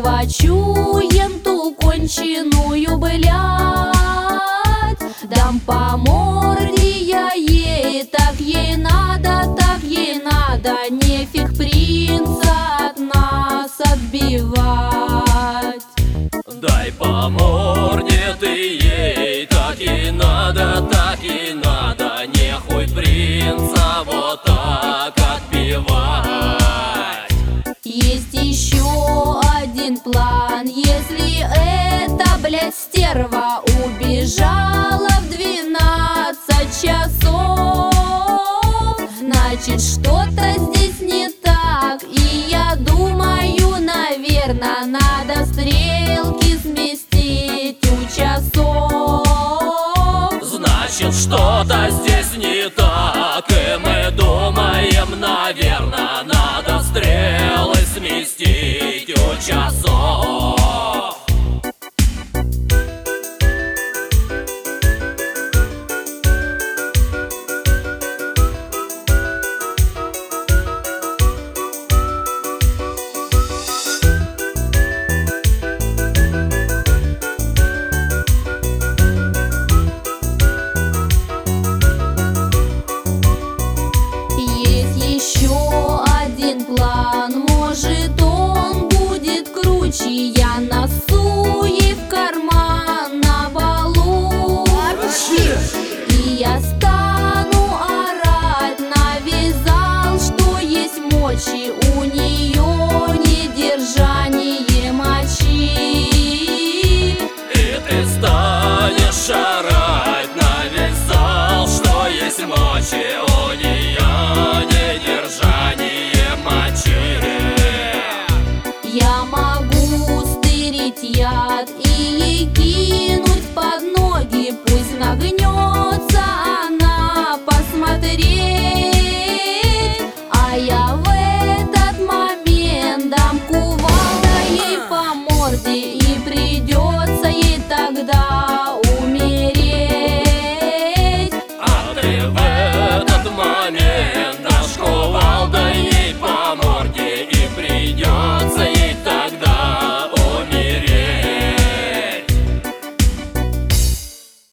схвачу енту конченую, блядь, дам по морде я ей. Так ей надо, нефиг принца от нас отбивать. Дай по морде ты ей, так и надо, нехуй принца вот так отбивать. Есть еще один план. Если эта, блядь, стерва убежала в 12 часов, значит, что-то здесь не так. И я думаю, наверное, надо стрелки сместить у часов. Значит, что-то здесь не так, и мы думаем, наверное, надо стрелы сместить у часов. Может, он будет круче. Я носу ей в карман на балу, и я стану орать. Навязал, что есть мочи, у нее недержание мочи. И ты станешь орать. Навязал, что есть мочи, у нее недержание мочи. Я могу стырить яд и ей кинуть под ноги. Пусть нагнется она посмотреть, а я в этот момент дам кувалда ей по морде, и придется ей тогда